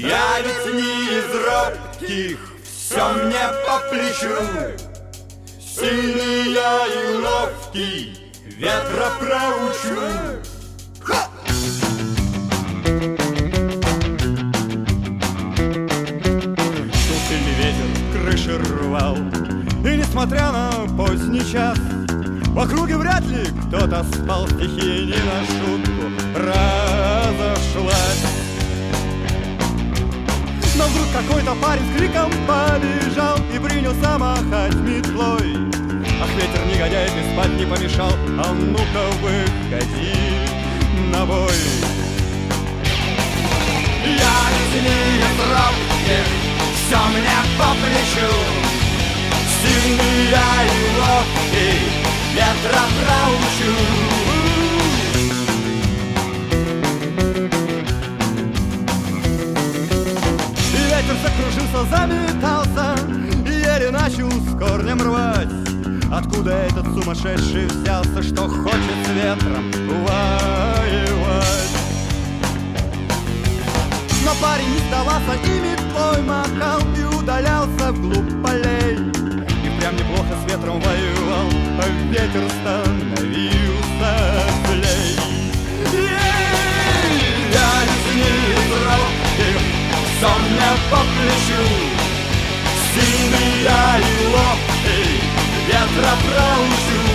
Я ведь не из робких, все мне по плечу. Сильный я и ловкий, ветра проучу. Ха! Шел сильный ветер, крыши рвал, и несмотря на поздний час, в округе вряд ли кто-то спал, стихия не на шутку разошлась. Но вдруг какой-то парень с криком побежал и принялся махать метлой. Ах, ветер негодяй, ты спать не помешал, а ну-ка выходи на бой. Я ведь не из робких, все мне по плечу. Сильный я и ловкий, ветра проучу. Ветер закружился, заметался, еле начал с корнем рвать. Откуда этот сумасшедший взялся, что хочет с ветром воевать? Но парень не сдавался и метлой махал и удалялся вглубь полей. И прям неплохо с ветром воевал, а ветер становился злей. Я ведь не из робких, все мне по плечу. Сильный я и ловкий, ветра проучу.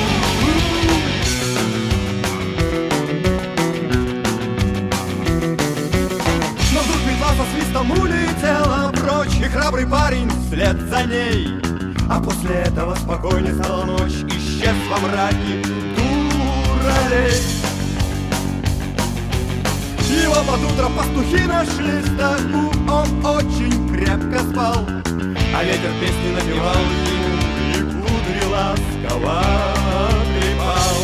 Но вдруг метла со свистом улетела прочь, и храбрый парень вслед за ней. А после этого спокойней стала ночь, исчез во мраке дуралей. Его под утро пастухи нашли в стогу, он очень крепко спал, а ветер песни напевал ему и кудри ласково трепал.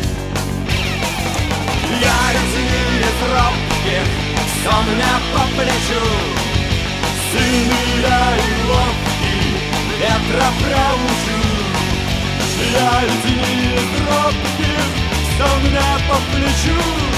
Я ведь не из робких, все мне по плечу. Сильный я и ловкий, ветра проучу. Я ведь не из робких, все мне по плечу.